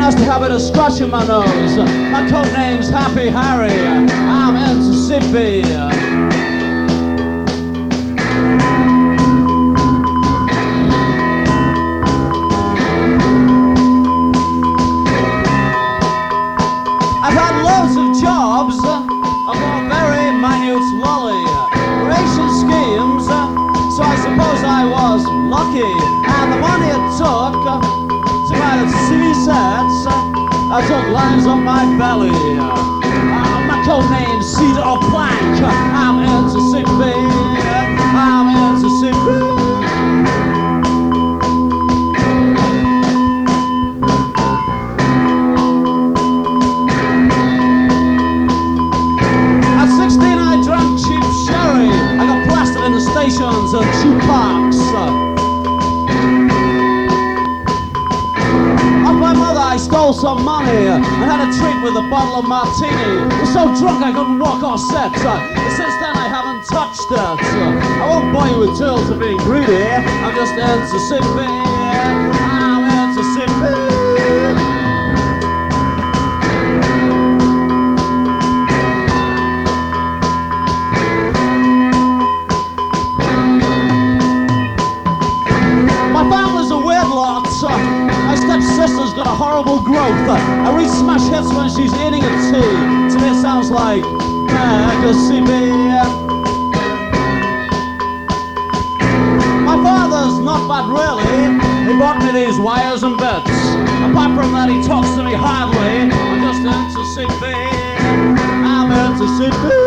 Nice to have a scratch in my nose. My code name's Happy Harry. I'm in Mississippi. I've had loads of jobs. I've got a very minute lolly. Ration schemes, so I suppose I was lucky. And the money it took to buy the TV sets, I took lines on my belly. My code name's Cedar Plank. I'm in Mississippi. I'm in Mississippi. Stations and jukebox. Off my mother I stole some money and had a treat with a bottle of martini. I was so drunk I couldn't walk off set. Since then I haven't touched it. I won't bore you with tales of being greedy. I'm just in Mississippi. I'm in Mississippi. My stepsister's got a horrible growth. I read smash hits when she's eating a tea. To me it sounds like Mississippi. My father's not bad really. He bought me these wires and bits. Apart from that he talks to me hardly. I'm just in Mississippi. I'm in Mississippi.